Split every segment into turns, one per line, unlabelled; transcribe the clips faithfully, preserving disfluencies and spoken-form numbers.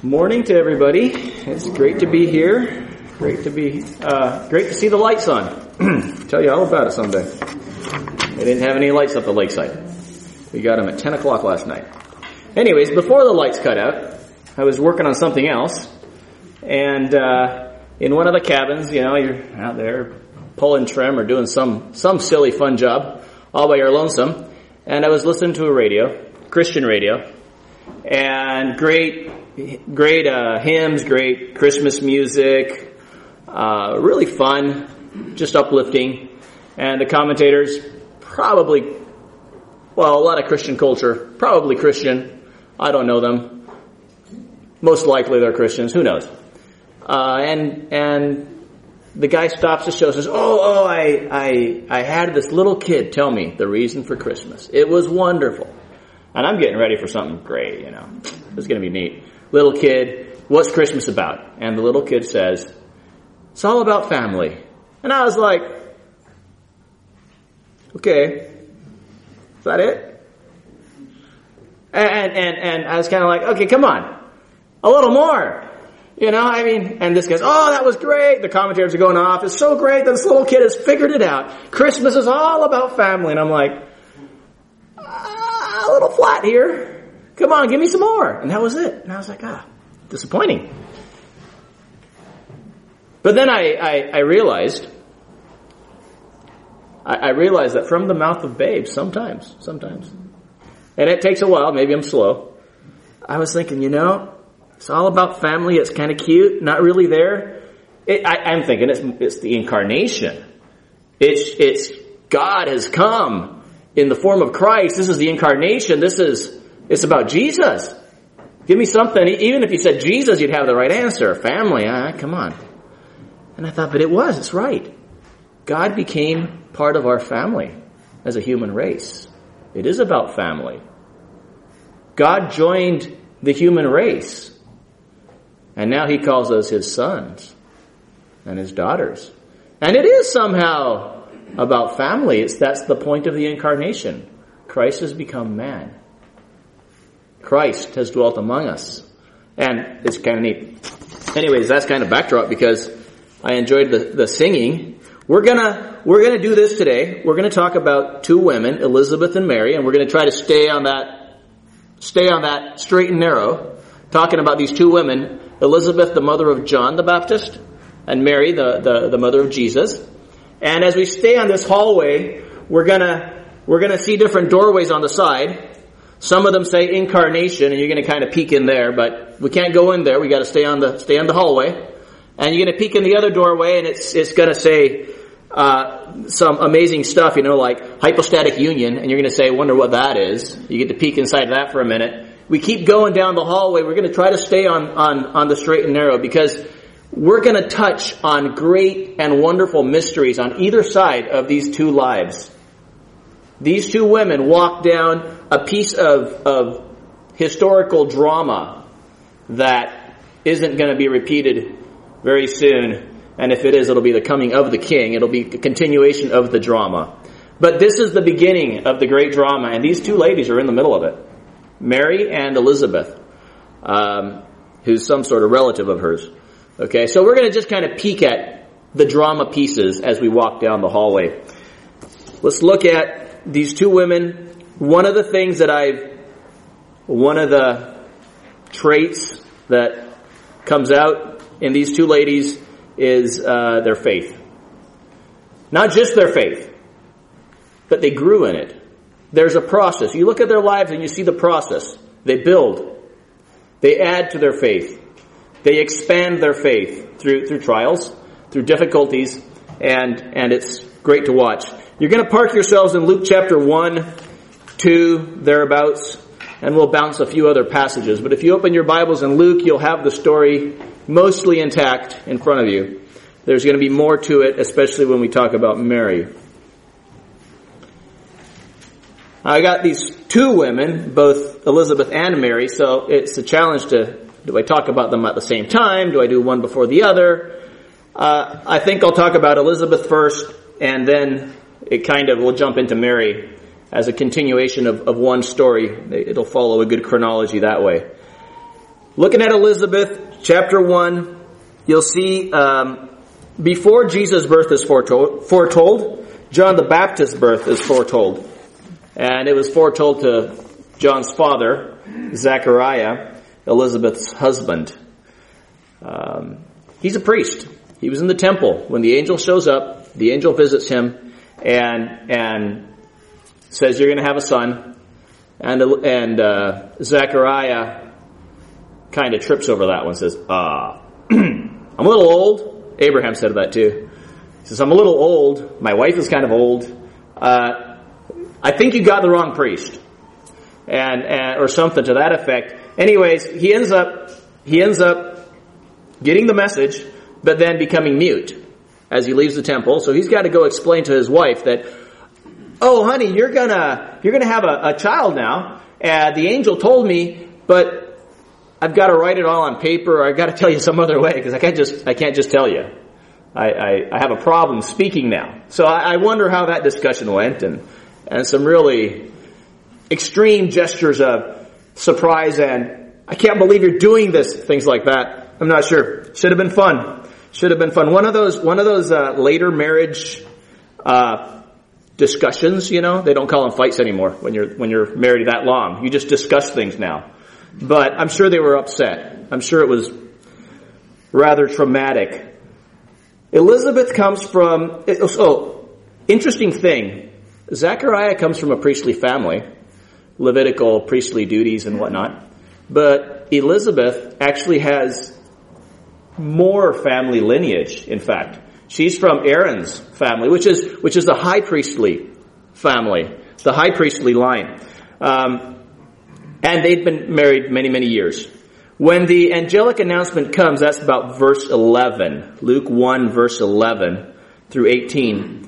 Morning to everybody. It's great to be here. Great to be, uh, great to see the lights on. Tell you all about it someday. They didn't have any lights up the lakeside. We got them at ten o'clock last night. Anyways, before the lights cut out, I was working on something else. And, uh, in one of the cabins, you know, you're out there pulling trim or doing some, some silly fun job all by your lonesome. And I was listening to a radio, Christian radio, and great, great, uh, hymns, great Christmas music, uh, really fun, just uplifting. And the commentators, probably, well, a lot of Christian culture, probably Christian. I don't know them. Most likely they're Christians. Who knows? Uh, and, and the guy stops the show and says, oh, oh, I, I, I had this little kid tell me the reason for Christmas. It was wonderful. And I'm getting ready for something great, you know. It's going to be neat. Little kid, what's Christmas about? And the little kid says, it's all about family. And I was like, okay, is that it? And, and, and I was kind of like, okay, come on, a little more. You know, I mean, and this guy's, oh, that was great. The commentators are going off. It's so great that this little kid has figured it out. Christmas is all about family. And I'm like, ah, a little flat here. Come on, give me some more. And that was it. And I was like, ah, disappointing. But then I, I, I realized, I, I realized that from the mouth of babes, sometimes, sometimes, and it takes a while, maybe I'm slow, I was thinking, you know, it's all about family. It's kind of cute. Not really there. It, I, I'm thinking it's, it's the incarnation. It's, it's God has come in the form of Christ. This is the incarnation. This is, it's about Jesus. Give me something. Even if you said Jesus, you'd have the right answer. Family. Ah, come on. And I thought, but it was. It's right. God became part of our family as a human race. It is about family. God joined the human race. And now he calls us his sons and his daughters. And it is somehow about family. It's, that's the point of the incarnation. Christ has become man. Christ has dwelt among us. And it's kind of neat. Anyways, that's kind of backdrop because I enjoyed the, the singing. We're gonna, we're gonna do this today. We're gonna talk about two women, Elizabeth and Mary, and we're gonna try to stay on that, stay on that straight and narrow, talking about these two women, Elizabeth, the mother of John the Baptist, and Mary, the, the, the mother of Jesus. And as we stay on this hallway, we're gonna, we're gonna see different doorways on the side. Some of them say incarnation, and you're gonna kind of peek in there, but we can't go in there. We gotta stay on the, stay on the hallway. And you're gonna peek in the other doorway, and it's, it's gonna say, uh, some amazing stuff, you know, like hypostatic union, and you're gonna say, wonder what that is. You get to peek inside of that for a minute. We keep going down the hallway. We're going to try to stay on, on, on the straight and narrow because we're going to touch on great and wonderful mysteries on either side of these two lives. These two women walk down a piece of, of historical drama that isn't going to be repeated very soon. And if it is, it'll be the coming of the king. It'll be a continuation of the drama. But this is the beginning of the great drama, and these two ladies are in the middle of it. Mary and Elizabeth, um, who's some sort of relative of hers. Okay, so we're going to just kind of peek at the drama pieces as we walk down the hallway. Let's look at these two women. One of the things that I've, one of the traits that comes out in these two ladies is uh, their faith. Not just their faith, but they grew in it. There's a process. You look at their lives and you see the process. They build. They add to their faith. They expand their faith through through trials, through difficulties, and and it's great to watch. You're going to park yourselves in Luke chapter one, two, thereabouts, and we'll bounce a few other passages. But if you open your Bibles in Luke, you'll have the story mostly intact in front of you. There's going to be more to it, especially when we talk about Mary. I got these two women, both Elizabeth and Mary, so it's a challenge to, do I talk about them at the same time? Do I do one before the other? Uh, I think I'll talk about Elizabeth first, and then it kind of will jump into Mary as a continuation of, of one story. It'll follow a good chronology that way. looking at Elizabeth, chapter one, you'll see um, before Jesus' birth is foretold, foretold, John the Baptist's birth is foretold. And it was foretold to John's father, Zechariah, Elizabeth's husband. Um, he's a priest. He was in the temple. When the angel shows up, the angel visits him and and says, you're going to have a son. And, and uh, Zechariah kind of trips over that one, says, uh, I'm a little old. Abraham said that too. He says, I'm a little old. My wife is kind of old. Uh, I think you got the wrong priest. And, and or something to that effect. Anyways, he ends up he ends up getting the message, but then becoming mute as he leaves the temple. So he's got to go explain to his wife that, oh, honey, you're gonna you're gonna have a, a child now. And the angel told me, but I've got to write it all on paper, or I've got to tell you some other way because I can't just I can't just tell you. I, I, I have a problem speaking now. So I, I wonder how that discussion went, and and some really extreme gestures of surprise and I can't believe you're doing this, things like that. I'm not sure. Should have been fun. Should have been fun. One of those one of those uh, later marriage uh discussions, you know, they don't call them fights anymore when you're when you're married that long. You just discuss things now. But I'm sure they were upset. I'm sure it was rather traumatic. Elizabeth comes from, oh, interesting thing. Zechariah comes from a priestly family, Levitical priestly duties and whatnot. But Elizabeth actually has more family lineage, in fact. She's from Aaron's family, which is which is the high priestly family, the high priestly line. Um, and they've been married many, many years. When the angelic announcement comes, that's about verse eleven. Luke one, verse eleven through eighteen.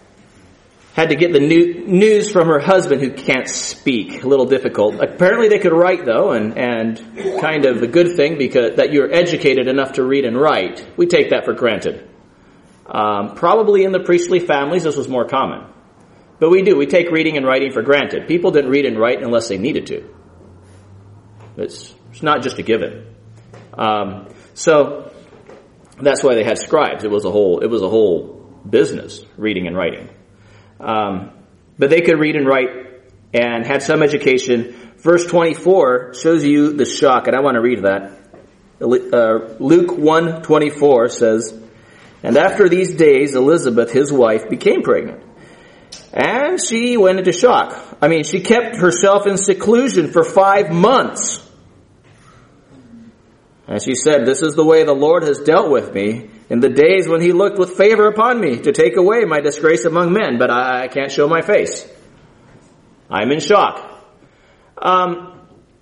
Had to get the new, news from her husband who can't speak. A little difficult. Apparently they could write, though, and, and kind of a good thing because that you're educated enough to read and write. We take that for granted. Um, probably in the priestly families this was more common. But we do. We take reading and writing for granted. People didn't read and write unless they needed to. It's, it's not just a given. Um, so that's why they had scribes. It was a whole, it was a whole business, reading and writing. Um, but they could read and write and had some education. Verse twenty-four shows you the shock, and I want to read that. Uh, Luke one twenty-four says, and after these days, Elizabeth, his wife, became pregnant. And she went into shock. I mean, she kept herself in seclusion for five months. And she said, this is the way the Lord has dealt with me in the days when he looked with favor upon me to take away my disgrace among men, but I, I can't show my face. I'm in shock. Um,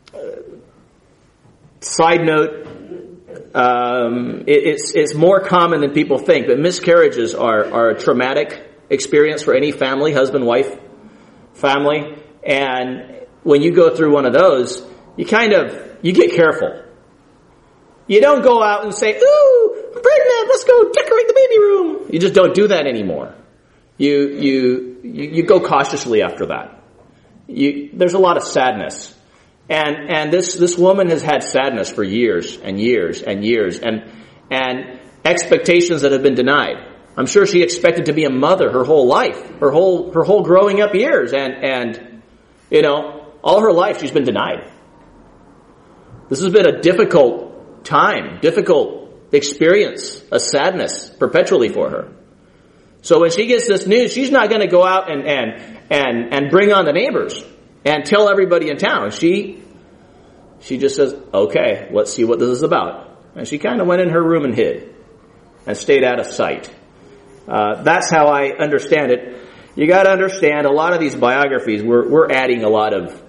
side note, um, it, it's, it's more common than people think, but miscarriages are, are a traumatic experience for any family, husband, wife, family. And when you go through one of those, you kind of, you get careful. You don't go out and say, ooh, I'm pregnant, let's go decorate the baby room. You just don't do that anymore. You, you, you, you go cautiously after that. You, there's a lot of sadness. And, and this, this woman has had sadness for years and years and years and, and expectations that have been denied. I'm sure she expected to be a mother her whole life, her whole, her whole growing up years. And, and, you know, all her life she's been denied. This has been a difficult time, difficult experience, a sadness perpetually for her. So when she gets this news, she's not going to go out and, and, and, and bring on the neighbors and tell everybody in town. She, she just says, okay, let's see what this is about. And she kind of went in her room and hid and stayed out of sight. Uh, that's how I understand it. You got to understand a lot of these biographies, we're, we're adding a lot of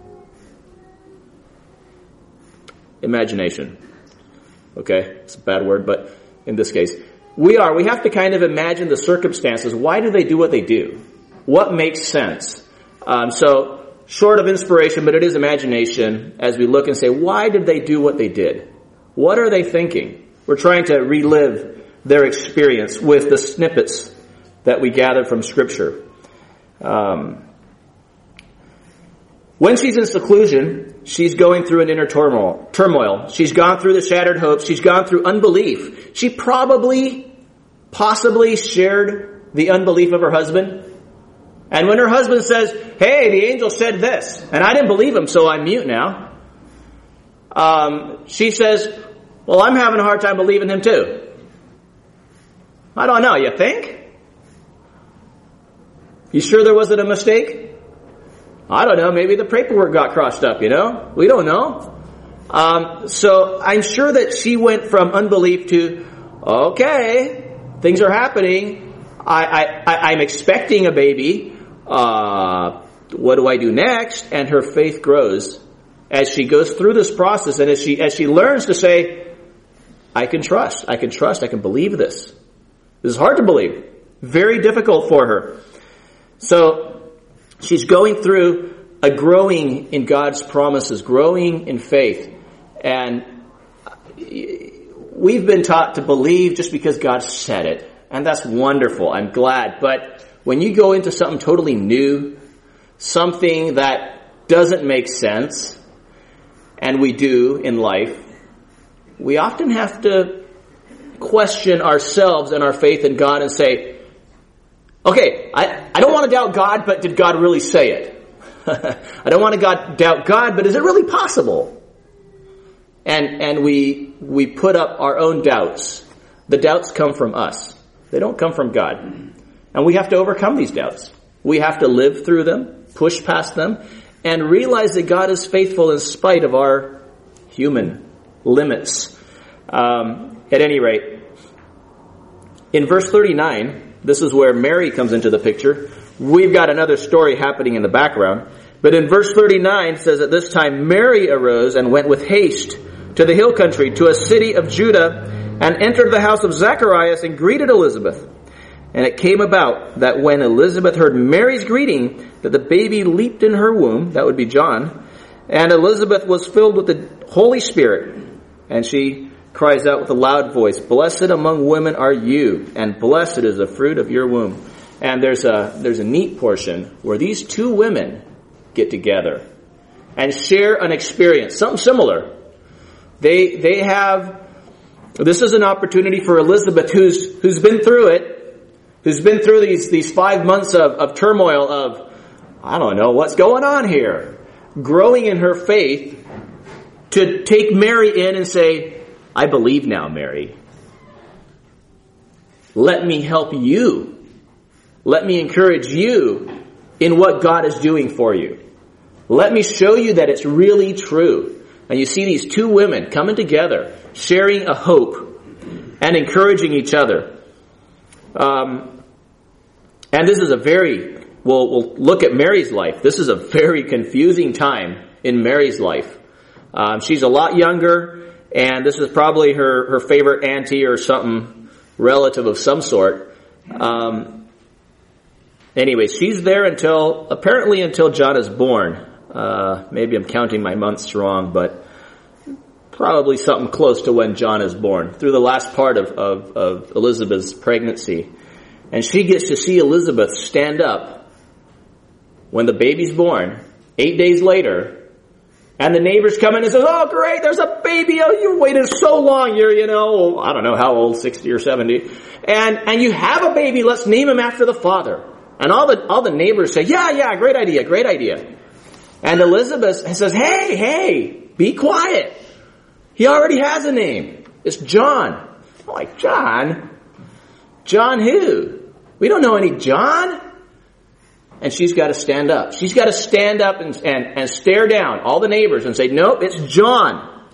imagination. Okay, it's a bad word, but in this case, we are. We have to kind of imagine the circumstances. Why do they do what they do? What makes sense? Um, so, short of inspiration, but it is imagination as we look and say, why did they do what they did? What are they thinking? We're trying to relive their experience with the snippets that we gather from Scripture. Um, when she's in seclusion, she's going through an inner turmoil. turmoil. She's gone through the shattered hopes. She's gone through unbelief. She probably, possibly shared the unbelief of her husband. And when her husband says, hey, the angel said this, and I didn't believe him, so I'm mute now. Um, she says, well, I'm having a hard time believing him too. I don't know, you think? You sure there wasn't a mistake? I don't know, maybe the paperwork got crossed up, you know? We don't know. Um, so I'm sure that she went from unbelief to, okay, things are happening. I, I, I, I'm expecting a baby. Uh, what do I do next? And her faith grows as she goes through this process, and as she, as she learns to say, I can trust, I can trust, I can believe this. This is hard to believe. Very difficult for her. So she's going through a growing in God's promises, growing in faith. And we've been taught to believe just because God said it. And that's wonderful. I'm glad. But when you go into something totally new, something that doesn't make sense, and we do in life, we often have to question ourselves and our faith in God and say, okay, I, I don't want to doubt God, but did God really say it? I don't want to God, doubt God, but is it really possible? And and we we put up our own doubts. The doubts come from us. They don't come from God. And we have to overcome these doubts. We have to live through them, push past them, and realize that God is faithful in spite of our human limits. Um, at any rate, in verse thirty-nine, this is where Mary comes into the picture. We've got another story happening in the background. But in verse thirty-nine, it says, at this time Mary arose and went with haste to the hill country, to a city of Judah, and entered the house of Zacharias and greeted Elizabeth. And it came about that when Elizabeth heard Mary's greeting, that the baby leaped in her womb, that would be John, and Elizabeth was filled with the Holy Spirit. And she cries out with a loud voice, blessed among women are you, and blessed is the fruit of your womb. And there's a, there's a neat portion where these two women get together and share an experience, something similar. They, they have, this is an opportunity for Elizabeth who's, who's been through it, who's been through these, these five months of, of turmoil of, I don't know, what's going on here? Growing in her faith to take Mary in and say, I believe now, Mary. Let me help you. Let me encourage you in what God is doing for you. Let me show you that it's really true. And you see these two women coming together, sharing a hope and encouraging each other. Um, and this is a very, we'll, we'll look at Mary's life. This is a very confusing time in Mary's life. Um, she's a lot younger, and this is probably her, her favorite auntie or something, relative of some sort. Um, anyway, she's there until, apparently until John is born. Uh, maybe I'm counting my months wrong, but probably something close to when John is born, through the last part of, of, of Elizabeth's pregnancy. And she gets to see Elizabeth stand up when the baby's born, eight days later, and the neighbors come in and say, oh great, there's a baby, oh you waited so long, you're, you know, I don't know how old, sixty or seventy, and, and you have a baby, let's name him after the father. And all the, all the neighbors say, yeah, yeah, great idea, great idea. And Elizabeth says, hey, hey, be quiet. He already has a name. It's John. I'm like, John? John who? We don't know any John. And she's got to stand up. She's got to stand up and, and, and stare down all the neighbors and say, nope, it's John.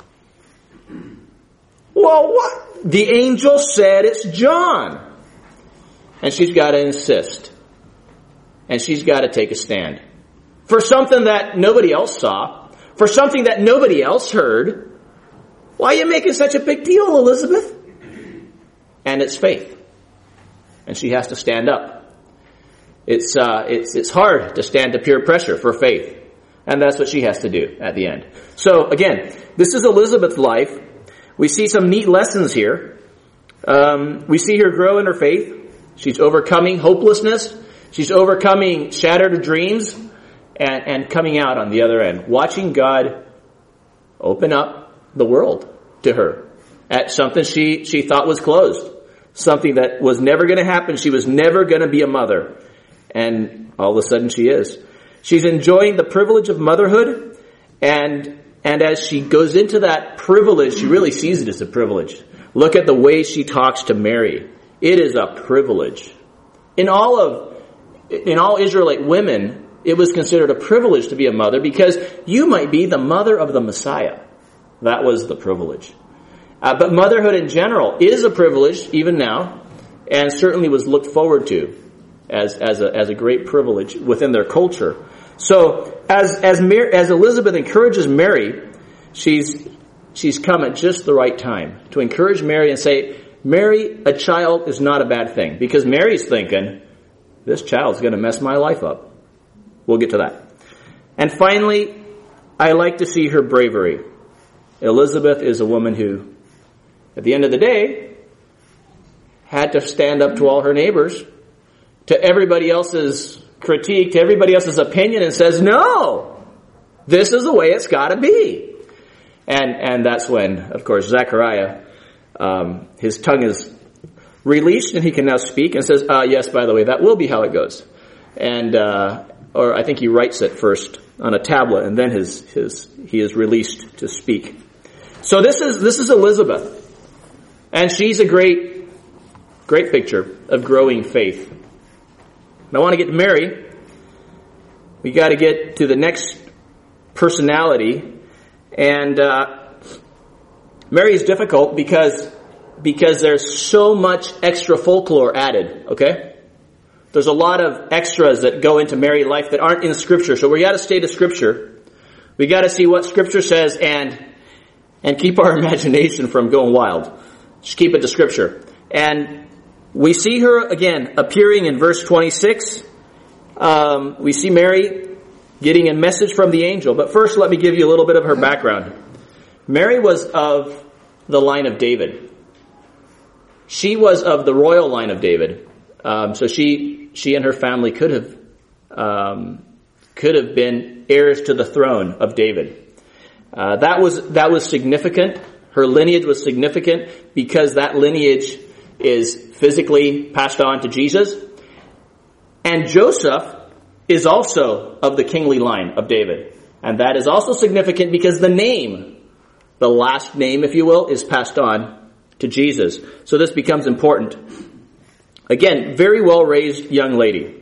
Well, what? The angel said it's John. And she's got to insist. And she's got to take a stand. For something that nobody else saw. For something that nobody else heard. Why are you making such a big deal, Elizabeth? And it's faith. And she has to stand up. It's, uh, it's, it's hard to stand to peer pressure for faith. And that's what she has to do at the end. So again, this is Elizabeth's life. We see some neat lessons here. Um, we see her grow in her faith. She's overcoming hopelessness. She's overcoming shattered dreams and, and coming out on the other end. Watching God open up the world to her at something she, she thought was closed, something that was never going to happen. She was never going to be a mother. And all of a sudden she is. She's enjoying the privilege of motherhood, and and as she goes into that privilege, she really sees it as a privilege. Look at the way she talks to Mary. It is a privilege. In all of in all Israelite women, it was considered a privilege to be a mother because you might be the mother of the Messiah. That was the privilege. Uh, but motherhood in general is a privilege even now, and certainly was looked forward to as as a as a great privilege within their culture. So as as Mary, as Elizabeth encourages Mary, she's she's come at just the right time to encourage Mary and say, Mary, a child is not a bad thing, because Mary's thinking, this child's going to mess my life up. We'll get to that. And finally, I like to see her bravery. Elizabeth is a woman who, at the end of the day, had to stand up to all her neighbors, to everybody else's critique, to everybody else's opinion, and says, no, this is the way it's got to be. And and that's when, of course, Zechariah, um, his tongue is released and he can now speak and says, uh, yes, by the way, that will be how it goes. And, uh, or I think he writes it first on a tablet, and then his, his, he is released to speak. So this is, this is Elizabeth. And she's a great, great picture of growing faith. And I want to get to Mary. We got to get to the next personality. And, uh, Mary is difficult because because there's so much extra folklore added, okay? There's a lot of extras that go into Mary life that aren't in Scripture. So we got to stay to Scripture. We got to see what Scripture says and and keep our imagination from going wild. Just keep it to Scripture. And we see her, again, appearing in verse twenty-six. Um, we see Mary getting a message from the angel. But first, let me give you a little bit of her background. Mary was of the line of David. She was of the royal line of David. Um, so she she and her family could have um, could have been heirs to the throne of David. Uh, that was that was significant. Her lineage was significant because that lineage is physically passed on to Jesus. And Joseph is also of the kingly line of David. And that is also significant because the name, the last name, if you will, is passed on to Jesus. So this becomes important. Again, very well-raised young lady.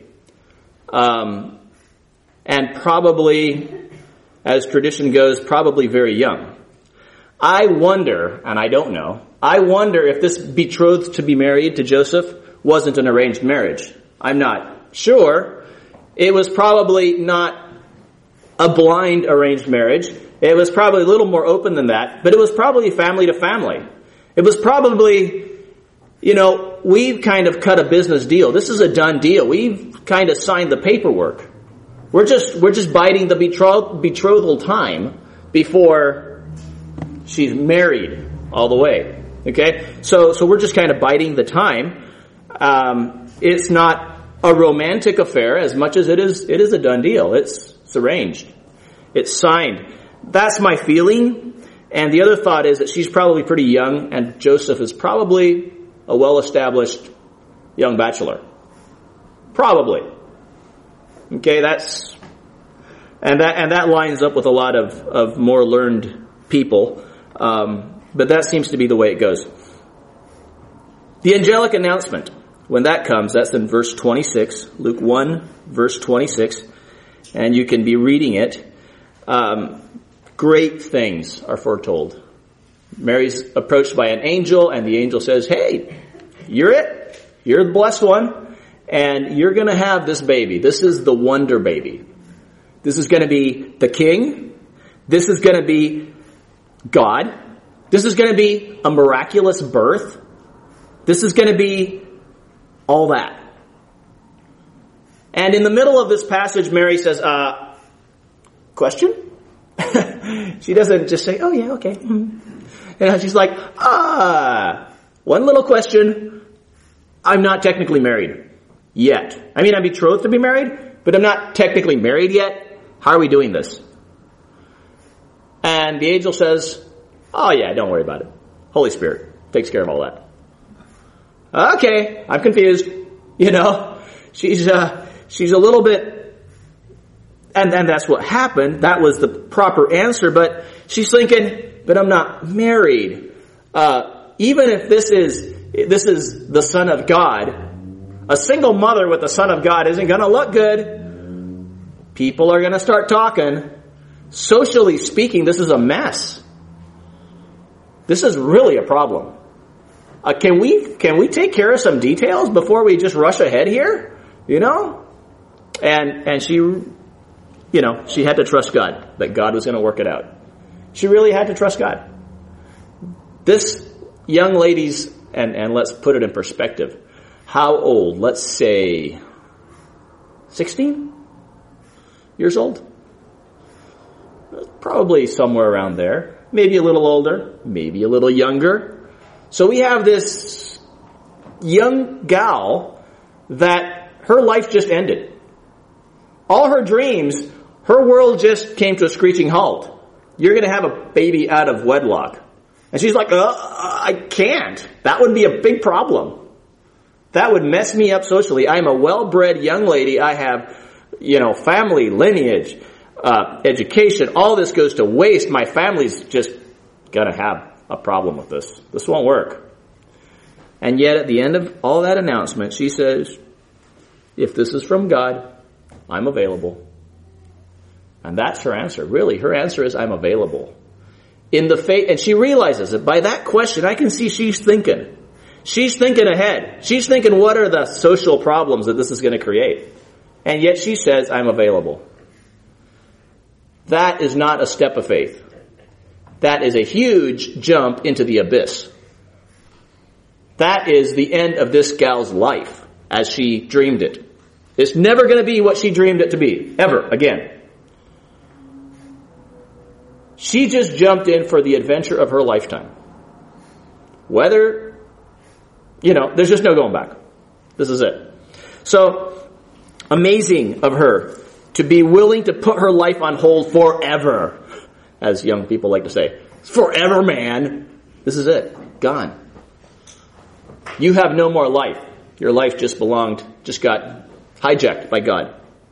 Um, and probably, as tradition goes, probably very young. I wonder, and I don't know, I wonder if this betrothed to be married to Joseph wasn't an arranged marriage. I'm not sure. It was probably not a blind arranged marriage. It was probably a little more open than that, but it was probably family to family. It was probably, you know, we've kind of cut a business deal. This is a done deal. We've kind of signed the paperwork. We're just, we're just biding the betrothal, betrothal time before she's married all the way. Okay? So, so we're just kind of biding the time. Um, it's not a romantic affair as much as it is, it is a done deal. It's, it's arranged. It's signed. That's my feeling. And the other thought is that she's probably pretty young, and Joseph is probably a well-established young bachelor. Probably. Okay, that's, and that, and that lines up with a lot of, of more learned people. Um, but that seems to be the way it goes. The angelic announcement, when that comes, that's in verse twenty-six, Luke one, verse twenty-six, and you can be reading it. Um, great things are foretold. Mary's approached by an angel, and the angel says, hey, you're it. You're the blessed one, and you're going to have this baby. This is the wonder baby. This is going to be the king. This is going to be God. This is going to be a miraculous birth. This is going to be all that. And in the middle of this passage, Mary says, uh, question? She doesn't just say, oh yeah, okay. Mm-hmm. And she's like, ah, one little question. I'm not technically married yet. I mean, I'm betrothed to be married, but I'm not technically married yet. How are we doing this? And the angel says, oh yeah, don't worry about it. Holy Spirit takes care of all that. Okay, I'm confused. You know, she's, uh, she's a little bit, and then that's what happened. That was the proper answer, but she's thinking, but I'm not married. Uh, even if this is, this is the Son of God, a single mother with the Son of God isn't going to look good. People are going to start talking. Socially speaking, this is a mess. This is really a problem. Uh, can we can we take care of some details before we just rush ahead here? You know? And and she, you know, she had to trust God, that God was going to work it out. She really had to trust God. This young lady's, and, and let's put it in perspective, how old? Let's say sixteen years old? Probably somewhere around there. Maybe a little older, maybe a little younger. So we have this young gal that her life just ended. All her dreams, her world just came to a screeching halt. You're going to have a baby out of wedlock. And she's like, uh, I can't. That would be a big problem. That would mess me up socially. I'm a well-bred young lady. I have, you know, family, lineage, uh, education. All this goes to waste. My family's just going to have a problem with this. This won't work. And yet at the end of all that announcement, she says, if this is from God, I'm available. And that's her answer. Really, her answer is, I'm available. In the faith, and she realizes that by that question, I can see she's thinking. She's thinking ahead. She's thinking, what are the social problems that this is going to create? And yet she says, I'm available. That is not a step of faith. That is a huge jump into the abyss. That is the end of this gal's life as she dreamed it. It's never going to be what she dreamed it to be, ever again. She just jumped in for the adventure of her lifetime. Whether, you know, there's just no going back. This is it. So, amazing of her to be willing to put her life on hold forever, as young people like to say. Forever, man. This is it. Gone. You have no more life. Your life just belonged, just got hijacked by God.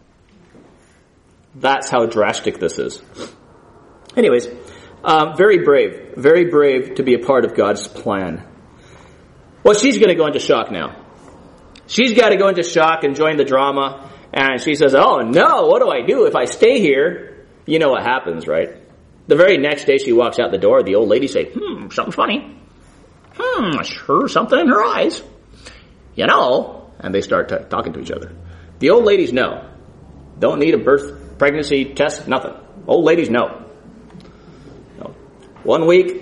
That's how drastic this is. Anyways, um, very brave. Very brave to be a part of God's plan. Well, she's going to go into shock now. She's got to go into shock and join the drama. And she says, oh no, what do I do if I stay here? You know what happens, right? The very next day she walks out the door, the old lady say, hmm, something funny. Hmm, sure, something in her eyes. You know. And they start t- talking to each other. The old ladies know. Don't need a birth, pregnancy test, nothing. Old ladies know. No. One week,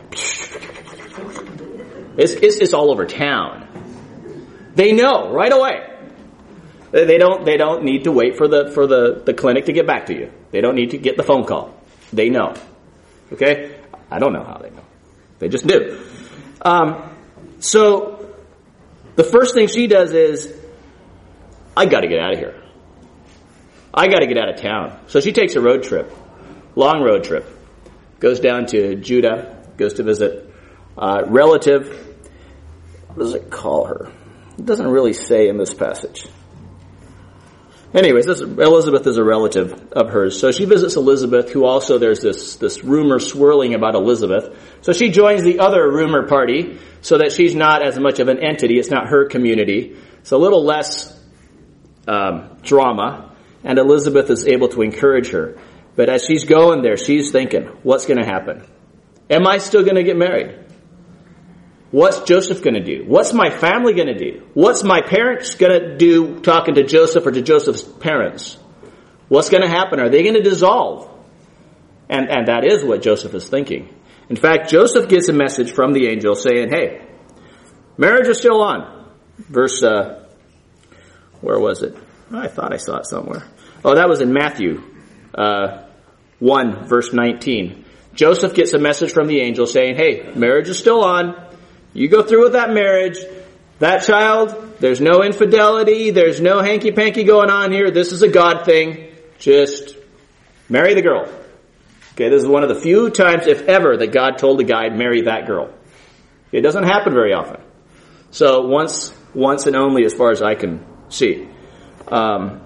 it's, it's, it's all over town. They know right away. They don't, they don't need to wait for the, for the, the clinic to get back to you. They don't need to get the phone call. They know. Okay? I don't know how they know. They just do. Um, so, the first thing she does is, I gotta get out of here. I gotta get out of town. So she takes a road trip. Long road trip. Goes down to Judah. Goes to visit a relative. What does it call her? It doesn't really say in this passage. Anyways, this, Elizabeth is a relative of hers. So she visits Elizabeth, who also there's this, this rumor swirling about Elizabeth. So she joins the other rumor party so that she's not as much of an entity. It's not her community. It's a little less um, drama. And Elizabeth is able to encourage her. But as she's going there, she's thinking, what's going to happen? Am I still going to get married? What's Joseph going to do? What's my family going to do? What's my parents going to do talking to Joseph or to Joseph's parents? What's going to happen? Are they going to dissolve? And, and that is what Joseph is thinking. In fact, Joseph gets a message from the angel saying, hey, marriage is still on. Verse, uh, where was it? Oh, I thought I saw it somewhere. Oh, that was in Matthew uh, one, verse nineteen. Joseph gets a message from the angel saying, hey, marriage is still on. You go through with that marriage, that child, there's no infidelity, there's no hanky-panky going on here. This is a God thing. Just marry the girl. Okay, this is one of the few times, if ever, that God told a guy, marry that girl. It doesn't happen very often. So once, once and only as far as I can see. Um,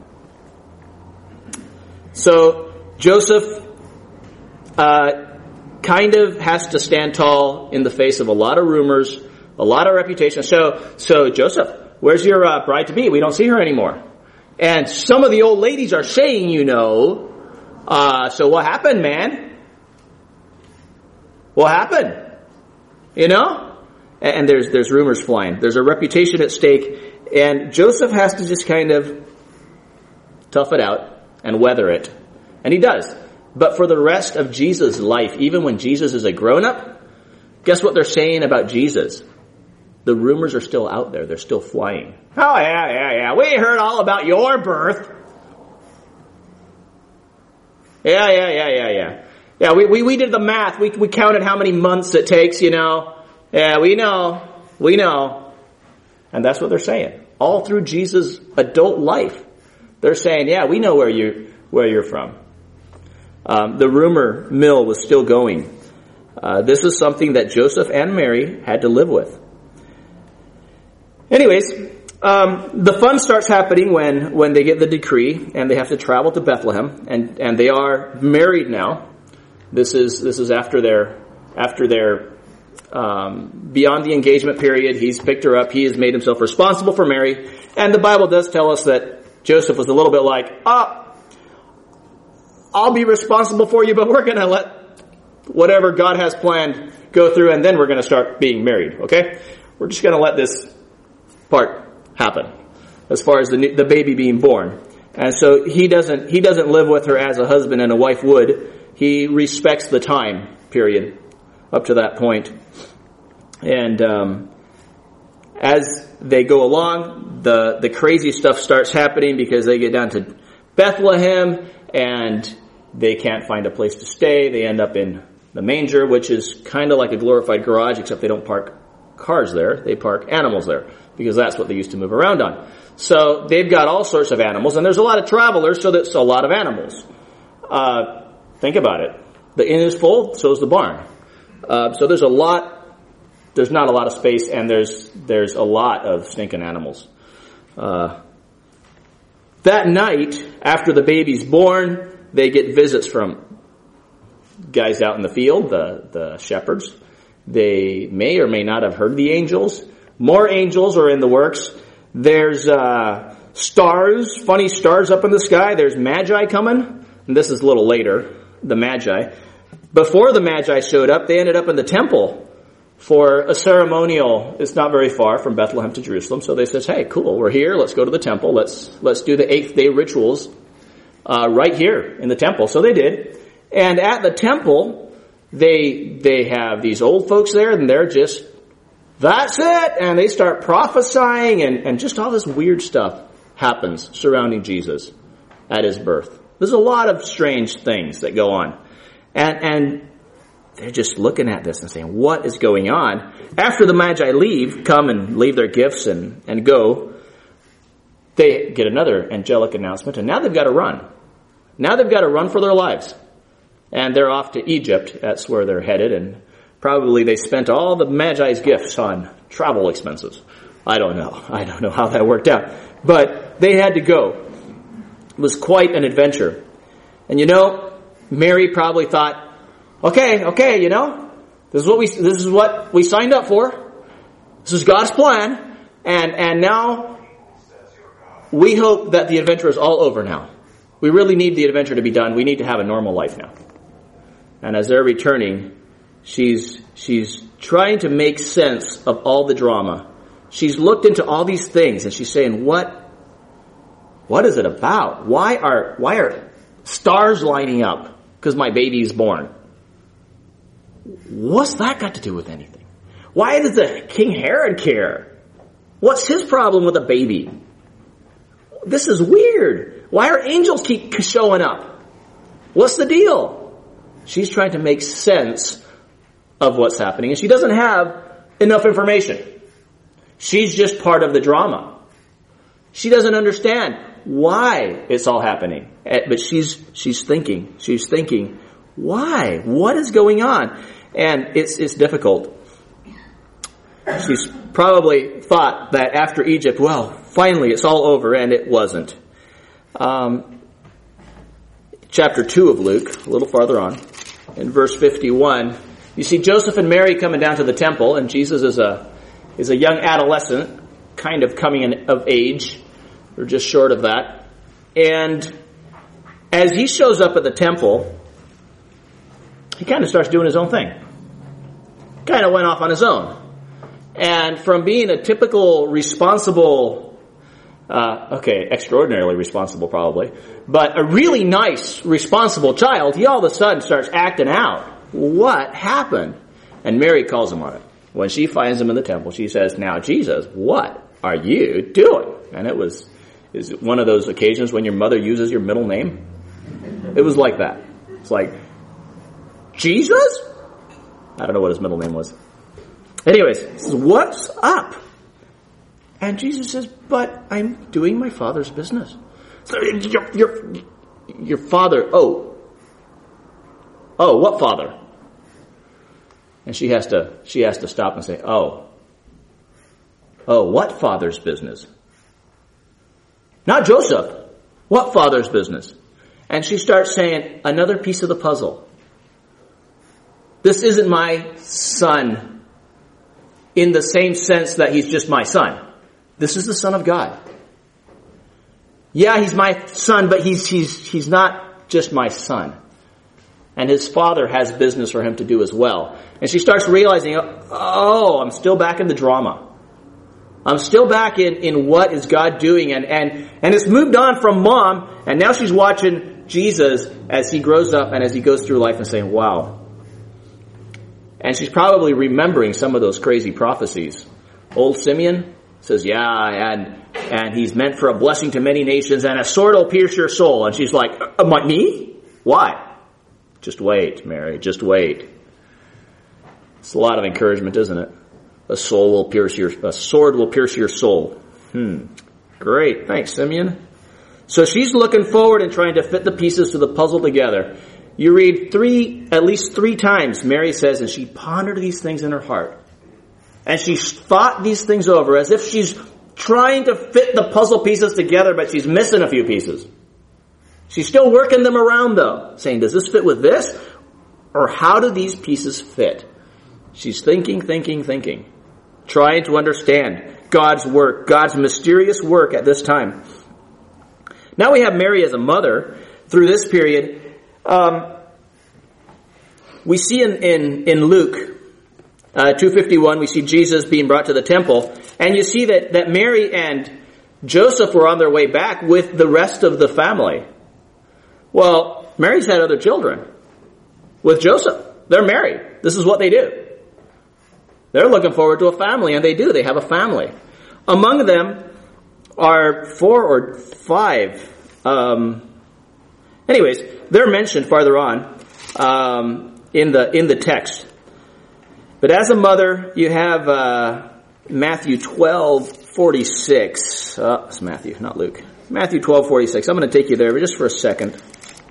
so Joseph uh, kind of has to stand tall in the face of a lot of rumors, a lot of reputation. So, so Joseph, where's your uh, bride to be? We don't see her anymore. And some of the old ladies are saying, you know, uh, so what happened, man? What happened? You know? And, and there's, there's rumors flying. There's a reputation at stake. And Joseph has to just kind of tough it out and weather it. And he does. But for the rest of Jesus' life, even when Jesus is a grown-up, guess what they're saying about Jesus? The rumors are still out there. They're still flying. Oh, yeah, yeah, yeah. We heard all about your birth. Yeah, yeah, yeah, yeah, yeah. Yeah, we, we, we did the math. We, we counted how many months it takes, you know. Yeah, we know. We know. And that's what they're saying. All through Jesus' adult life. They're saying, yeah, we know where you where you're from. Um, the rumor mill was still going. Uh, this is something that Joseph and Mary had to live with. Anyways, um, the fun starts happening when, when they get the decree and they have to travel to Bethlehem, and, and they are married now. This is this is after their after their um, beyond the engagement period. He's picked her up. He has made himself responsible for Mary, and the Bible does tell us that Joseph was a little bit like, "Ah, oh, I'll be responsible for you, but we're going to let whatever God has planned go through, and then we're going to start being married. Okay, we're just going to let this part happen as far as the the baby being born." And so he doesn't he doesn't live with her as a husband and a wife would. He respects the time period up to that point. And um, as they go along, the the crazy stuff starts happening because they get down to Bethlehem and they can't find a place to stay. They end up in the manger, which is kind of like a glorified garage, except they don't park cars there. They park animals there because that's what they used to move around on. So they've got all sorts of animals, and there's a lot of travelers, so that's a lot of animals. Uh, think about it. The inn is full, so is the barn. Uh, so there's a lot, there's not a lot of space, and there's there's a lot of stinking animals. Uh, that night, after the baby's born, they get visits from guys out in the field, the, the shepherds. They may or may not have heard the angels. More angels are in the works. There's uh, stars, funny stars up in the sky. There's magi coming. And this is a little later, the magi. Before the magi showed up, they ended up in the temple for a ceremonial. It's not very far from Bethlehem to Jerusalem. So they says, hey, cool, we're here. Let's go to the temple. Let's let's do the eighth day rituals uh, right here in the temple. So they did. And at the temple, they they have these old folks there, and they're just, that's it. And they start prophesying, and, and just all this weird stuff happens surrounding Jesus at his birth. There's a lot of strange things that go on. And, and they're just looking at this and saying, what is going on? After the Magi leave, come and leave their gifts and, and go, they get another angelic announcement, and now they've got to run. Now they've got to run for their lives. And they're off to Egypt. That's where they're headed. And probably they spent all the Magi's gifts on travel expenses. I don't know. I don't know how that worked out. But they had to go. It was quite an adventure. And you know, Mary probably thought, okay, okay, you know, this is what we this is what we signed up for. This is God's plan. And and now we hope that the adventure is all over now. We really need the adventure to be done. We need to have a normal life now. And as they're returning, she's she's trying to make sense of all the drama. She's looked into all these things, and she's saying, "What? What is it about? Why are why are stars lining up because my baby is born? What's that got to do with anything? Why does the King Herod care? What's his problem with a baby? This is weird. Why are angels keep showing up? What's the deal?" She's trying to make sense of what's happening, and she doesn't have enough information. She's just part of the drama. She doesn't understand why it's all happening. But she's she's thinking. She's thinking, Why? What is going on? And it's, it's difficult. She's probably thought that after Egypt, well, finally it's all over, and it wasn't. Um, chapter two of Luke, a little farther on, in verse fifty-one, you see Joseph and Mary coming down to the temple, and Jesus is a is a young adolescent, kind of coming in of age, or just short of that. And as he shows up at the temple, he kind of starts doing his own thing. Kind of went off on his own. And from being a typical responsible, uh, okay, extraordinarily responsible probably, but a really nice, responsible child, he all of a sudden starts acting out. What happened? And Mary calls him on it. When she finds him in the temple, she says, now Jesus, what are you doing? And it was is one of those occasions when your mother uses your middle name. It was like that. It's like, Jesus? I don't know what his middle name was. Anyways, he says, what's up? And Jesus says, but I'm doing my Father's business. So your, your, your father, oh. Oh, what father? And she has to, she has to stop and say, oh. Oh, what father's business? Not Joseph. What father's business? And she starts saying, another piece of the puzzle. This isn't my son in the same sense that he's just my son. This is the Son of God. Yeah, he's my son, but he's, he's, he's not just my son. And his Father has business for him to do as well. And she starts realizing, oh, I'm still back in the drama. I'm still back in, in what is God doing. And, and, and it's moved on from mom, and now she's watching Jesus as he grows up and as he goes through life and saying, wow. And she's probably remembering some of those crazy prophecies. Old Simeon says, yeah, and and he's meant for a blessing to many nations, and a sword will pierce your soul. And she's like, uh, me? Why? Just wait, Mary, just wait. It's a lot of encouragement, isn't it? A soul will pierce your, a sword will pierce your soul. Hmm. Great. Thanks, Simeon. So she's looking forward and trying to fit the pieces to the puzzle together. You read three, at least three times, Mary says, and she pondered these things in her heart. And she thought these things over as if she's trying to fit the puzzle pieces together, but she's missing a few pieces. She's still working them around though, saying, does this fit with this? Or how do these pieces fit? She's thinking, thinking, thinking, trying to understand God's work, God's mysterious work at this time. Now we have Mary as a mother through this period. Um, we see in, in, in Luke uh, two fifty-one, we see Jesus being brought to the temple, and you see that, that Mary and Joseph were on their way back with the rest of the family. Well, Mary's had other children with Joseph. They're married. This is what they do. They're looking forward to a family, and they do. They have a family. Among them are four or five. Um, anyways, they're mentioned farther on um, in the in the text. But as a mother, you have uh, Matthew twelve forty six. Oh, it's Matthew, not Luke. Matthew twelve forty six. I'm going to take you there just for a second.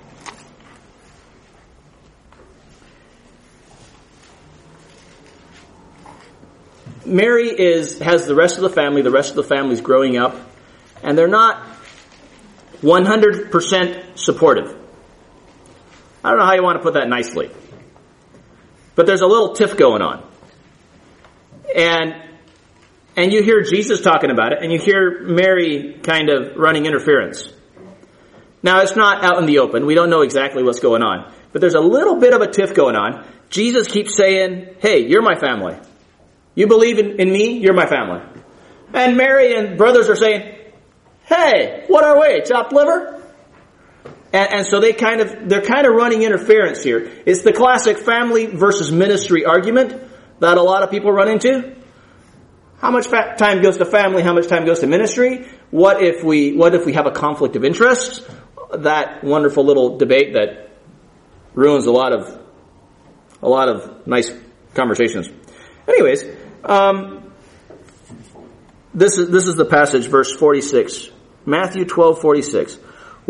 Mary is has the rest of the family. The rest of the family's growing up, and they're not one hundred percent supportive. I don't know how you want to put that nicely, but there's a little tiff going on, and and you hear Jesus talking about it, and you hear Mary kind of running interference. Now it's not out in the open; we don't know exactly what's going on, but there's a little bit of a tiff going on. Jesus keeps saying, "Hey, you're my family. You believe in, in me, you're my family." And Mary and brothers are saying, "Hey, what are we, chopped liver?" And, and so they kind of, they're kind of running interference here. It's the classic family versus ministry argument that a lot of people run into. How much fa- time goes to family? How much time goes to ministry? What if we, what if we have a conflict of interest? That wonderful little debate that ruins a lot of, a lot of nice conversations. Anyways, um, this is this is the passage, verse forty-six, Matthew twelve forty-six.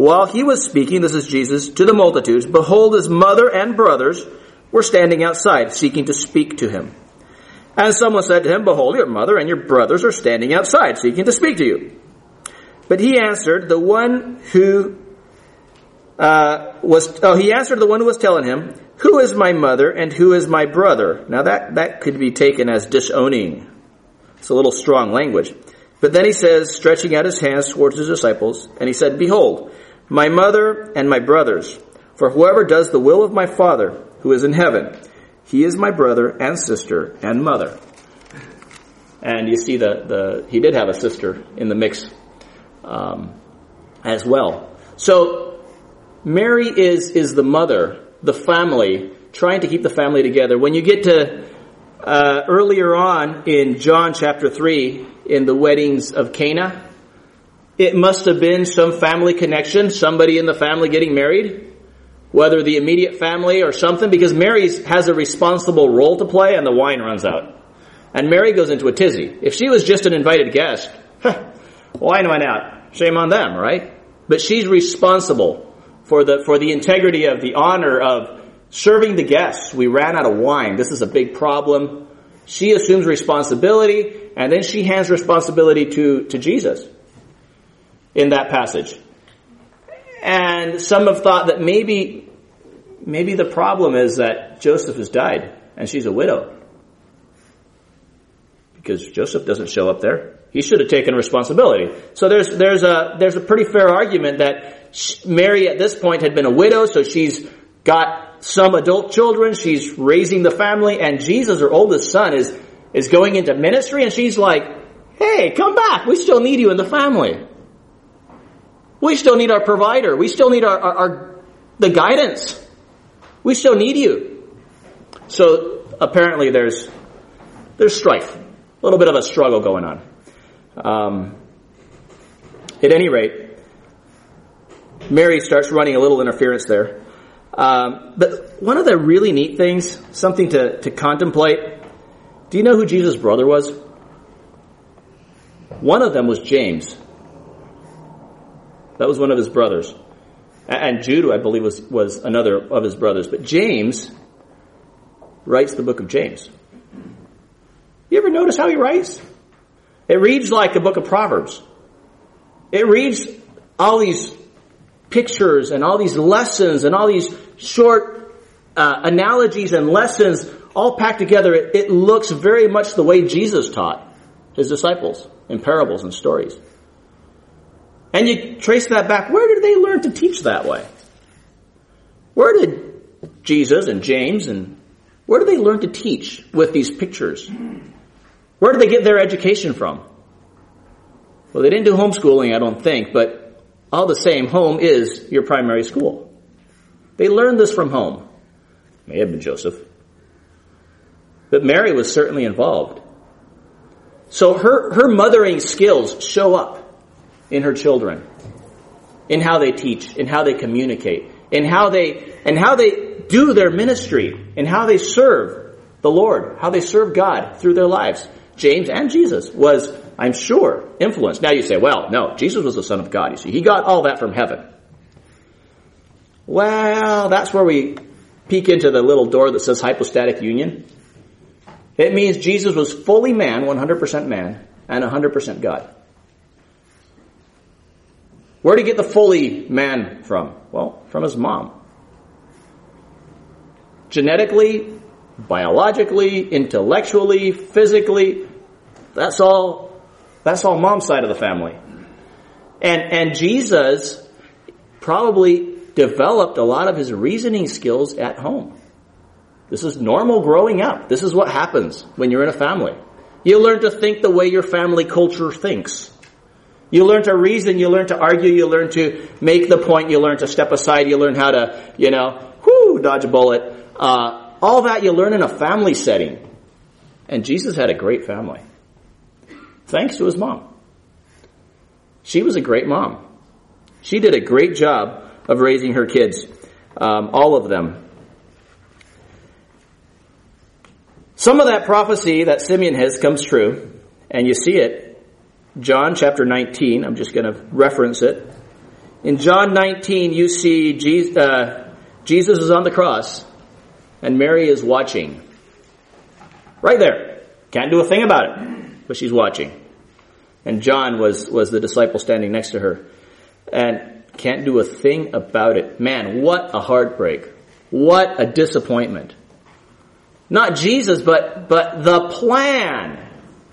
While he was speaking, this is Jesus, to the multitudes, behold, his mother and brothers were standing outside, seeking to speak to him. And someone said to him, behold, your mother and your brothers are standing outside, seeking to speak to you. But he answered, the one who uh, was, oh, he answered the one who was telling him, who is my mother and who is my brother? Now that, that could be taken as disowning. It's a little strong language. But then he says, stretching out his hands towards his disciples, and he said, behold, my mother and my brothers, for whoever does the will of my Father who is in heaven, he is my brother and sister and mother. And you see the, the he did have a sister in the mix um, as well. So Mary is is the mother, the family, trying to keep the family together. When you get to uh, earlier on in John chapter three, in the weddings of Cana, it must have been some family connection, somebody in the family getting married, whether the immediate family or something, because Mary has a responsible role to play and the wine runs out. And Mary goes into a tizzy. If she was just an invited guest, huh, wine went out. Shame on them, right? But she's responsible for the for the integrity of the honor of serving the guests. We ran out of wine. This is a big problem. She assumes responsibility, and then she hands responsibility to, to Jesus in that passage. And some have thought that maybe, maybe the problem is that Joseph has died and she's a widow. Because Joseph doesn't show up there. He should have taken responsibility. So there's, there's a, there's a pretty fair argument that Mary at this point had been a widow, so she's got some adult children, she's raising the family, and Jesus, her oldest son, is, is going into ministry, and she's like, hey, come back, we still need you in the family. We still need our provider. We still need our, our, our the guidance. We still need you. So apparently there's there's strife, a little bit of a struggle going on. Um, at any rate, Mary starts running a little interference there. Um, but one of the really neat things, something to, to contemplate. Do you know who Jesus' brother was? One of them was James. That was one of his brothers. And Jude, I believe, was, was another of his brothers. But James writes the book of James. You ever notice how he writes? It reads like the book of Proverbs. It reads all these pictures and all these lessons and all these short uh, analogies and lessons all packed together. It, it looks very much the way Jesus taught his disciples in parables and stories. And you trace that back. Where did they learn to teach that way? Where did Jesus and James and where did they learn to teach with these pictures? Where did they get their education from? Well, they didn't do homeschooling, I don't think, but all the same, home is your primary school. They learned this from home. May have been Joseph. But Mary was certainly involved. So her, her mothering skills show up in her children, in how they teach, in how they communicate, in how they, and how they do their ministry, in how they serve the Lord, how they serve God through their lives. James and Jesus was, I'm sure, influenced. Now you say, well, no, Jesus was the Son of God. You see, he got all that from heaven. Well, that's where we peek into the little door that says hypostatic union. It means Jesus was fully man, one hundred percent man, and one hundred percent God. Where did he get the fully man from? Well, from his mom. Genetically, biologically, intellectually, physically, that's all, that's all mom's side of the family. And, and Jesus probably developed a lot of his reasoning skills at home. This is normal growing up. This is what happens when you're in a family. You learn to think the way your family culture thinks. You learn to reason, you learn to argue, you learn to make the point, you learn to step aside, you learn how to, you know, whoo, dodge a bullet. Uh, all that you learn in a family setting. And Jesus had a great family. Thanks to his mom. She was a great mom. She did a great job of raising her kids. Um, all of them. Some of that prophecy that Simeon has comes true. And you see it. John chapter nineteen, I'm just going to reference it. In John nineteen, you see Jesus, uh, Jesus is on the cross, and Mary is watching. Right there. Can't do a thing about it, but she's watching. And John was, was the disciple standing next to her. And can't do a thing about it. Man, what a heartbreak. What a disappointment. Not Jesus, but, but the plan.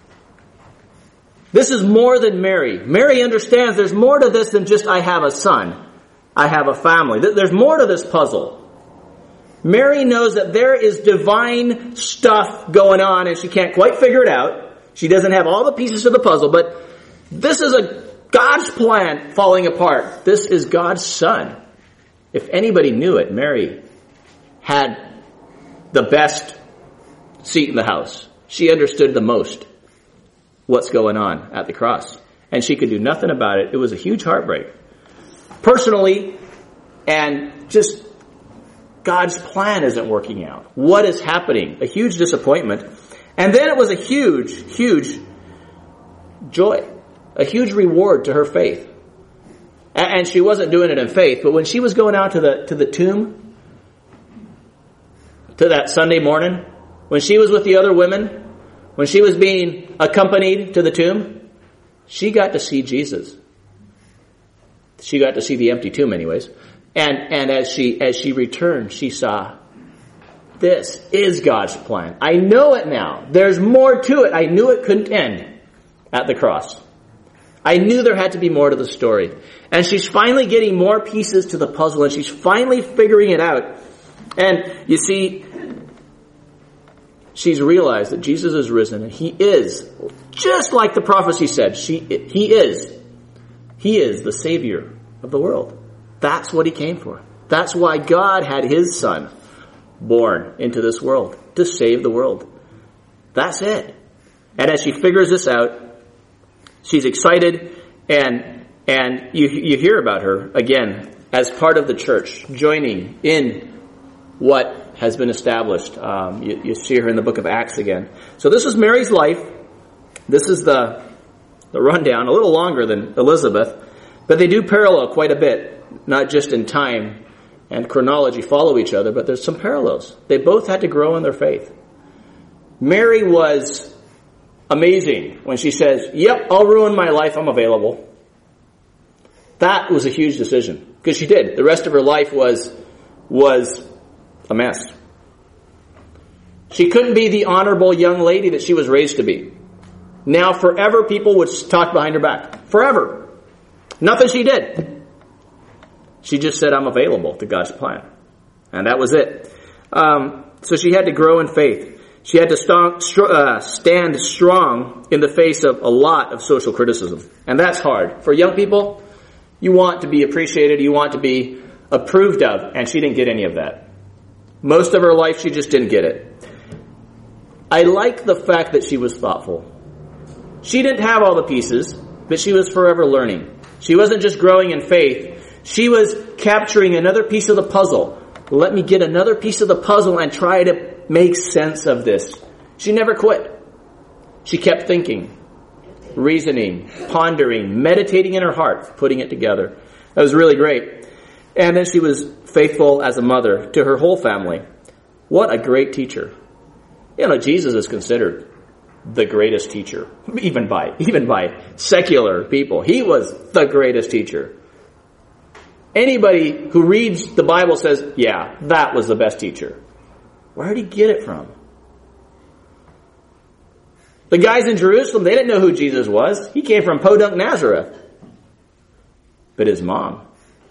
This is more than Mary. Mary understands there's more to this than just I have a son. I have a family. There's more to this puzzle. Mary knows that there is divine stuff going on and she can't quite figure it out. She doesn't have all the pieces of the puzzle, but this is a God's plan falling apart. This is God's son. If anybody knew it, Mary had the best seat in the house. She understood the most what's going on at the cross. And she could do nothing about it. It was a huge heartbreak. Personally, and just God's plan isn't working out. What is happening? A huge disappointment. And then it was a huge, huge joy. A huge reward to her faith. And she wasn't doing it in faith, but when she was going out to the, to the tomb, to that Sunday morning, when she was with the other women, when she was being accompanied to the tomb, she got to see Jesus. She got to see the empty tomb anyways. And, and as she, as she returned, she saw, this is God's plan. I know it now. There's more to it. I knew it couldn't end at the cross. I knew there had to be more to the story. And she's finally getting more pieces to the puzzle, and she's finally figuring it out. And you see, she's realized that Jesus is risen, and he is, just like the prophecy said, she, he is. He is the Savior of the world. That's what he came for. That's why God had his son born into this world, to save the world. That's it. And as she figures this out, she's excited, and and you you hear about her, again, as part of the church, joining in what has been established. Um, you, you see her in the book of Acts again. So this is Mary's life. This is the, the rundown, a little longer than Elizabeth, but they do parallel quite a bit, not just in time and chronology follow each other, but there's some parallels. They both had to grow in their faith. Mary was amazing when she says, yep, I'll ruin my life, I'm available. That was a huge decision, because she did. The rest of her life was, was a mess. She couldn't be the honorable young lady that she was raised to be. Now forever people would talk behind her back. Forever. Nothing she did. She just said, I'm available to God's plan. And that was it. Um, so she had to grow in faith. She had to st- uh, stand strong in the face of a lot of social criticism. And that's hard. For young people, you want to be appreciated, you want to be approved of, and she didn't get any of that. Most of her life, she just didn't get it. I like the fact that she was thoughtful. She didn't have all the pieces, but she was forever learning. She wasn't just growing in faith. She was capturing another piece of the puzzle. Let me get another piece of the puzzle and try to make sense of this. She never quit. She kept thinking, reasoning, pondering, meditating in her heart, putting it together. That was really great. And then she was faithful as a mother to her whole family. What a great teacher. You know, Jesus is considered the greatest teacher, even by, even by secular people. He was the greatest teacher. Anybody who reads the Bible says, yeah, that was the best teacher. Where did he get it from? The guys in Jerusalem, they didn't know who Jesus was. He came from Podunk, Nazareth. But his mom,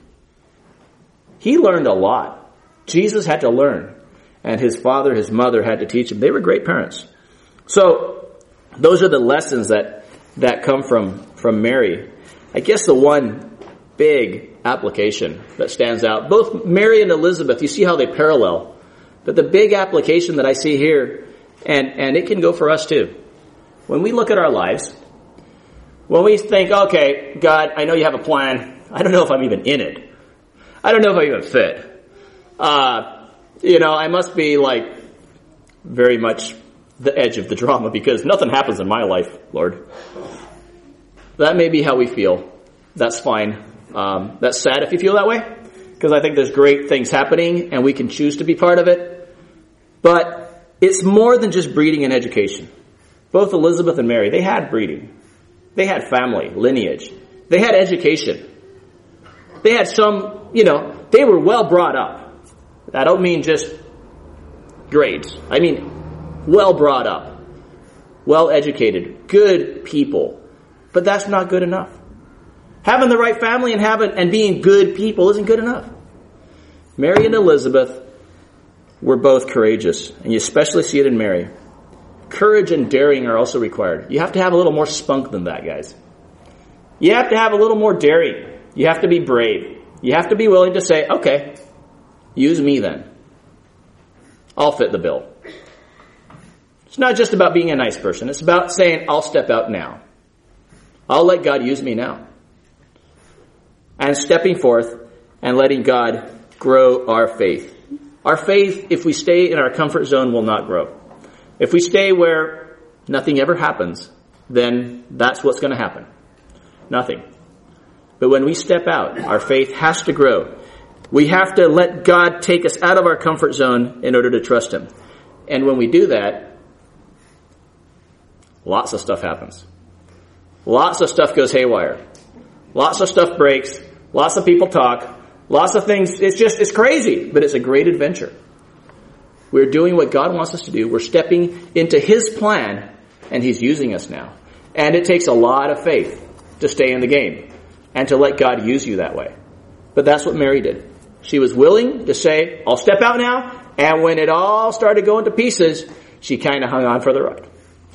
he learned a lot. Jesus had to learn. And his father, his mother had to teach him. They were great parents. So, those are the lessons that, that come from, from Mary. I guess the one big application that stands out, both Mary and Elizabeth, you see how they parallel. But the big application that I see here, and, and it can go for us too. When we look at our lives, when we think, okay, God, I know you have a plan. I don't know if I'm even in it. I don't know if I even fit. Uh, you know, I must be like very much the edge of the drama because nothing happens in my life, Lord. That may be how we feel. That's fine. Um, that's sad if you feel that way, because I think there's great things happening and we can choose to be part of it. But it's more than just breeding and education. Both Elizabeth and Mary, they had breeding. They had family, lineage. They had education. They had some, you know, they were well brought up. I don't mean just grades. I mean well brought up, well educated, good people. But that's not good enough. Having the right family and having and being good people isn't good enough. Mary and Elizabeth were both courageous, and you especially see it in Mary. Courage and daring are also required. You have to have a little more spunk than that, guys. You have to have a little more daring. You have to be brave. You have to be willing to say, okay, use me then. I'll fit the bill. It's not just about being a nice person. It's about saying, I'll step out now. I'll let God use me now. And stepping forth and letting God grow our faith. Our faith, if we stay in our comfort zone, will not grow. If we stay where nothing ever happens, then that's what's going to happen. Nothing. But when we step out, our faith has to grow. We have to let God take us out of our comfort zone in order to trust Him. And when we do that, lots of stuff happens. Lots of stuff goes haywire. Lots of stuff breaks. Lots of people talk. Lots of things. It's just, it's crazy, but it's a great adventure. We're doing what God wants us to do. We're stepping into His plan, and He's using us now. And it takes a lot of faith to stay in the game and to let God use you that way. But that's what Mary did. She was willing to say, I'll step out now. And when it all started going to pieces, she kind of hung on for the ride.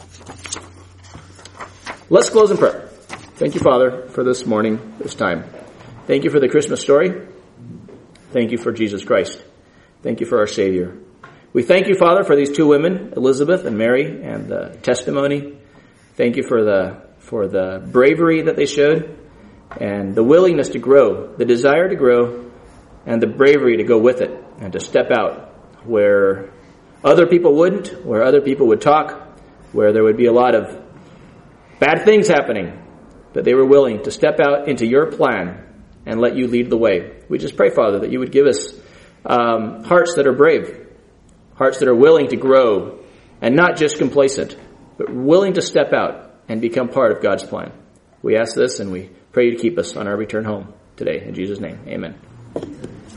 Let's close in prayer. Thank you, Father, for this morning, this time. Thank you for the Christmas story. Thank you for Jesus Christ. Thank you for our Savior. We thank you, Father, for these two women, Elizabeth and Mary, and the testimony. Thank you for the for the bravery that they showed, and the willingness to grow, the desire to grow, and the bravery to go with it, and to step out where other people wouldn't, where other people would talk, where there would be a lot of bad things happening, but they were willing to step out into your plan and let you lead the way. We just pray, Father, that you would give us um, hearts that are brave, hearts that are willing to grow and not just complacent, but willing to step out and become part of God's plan. We ask this and we pray you to keep us on our return home today. In Jesus' name, amen.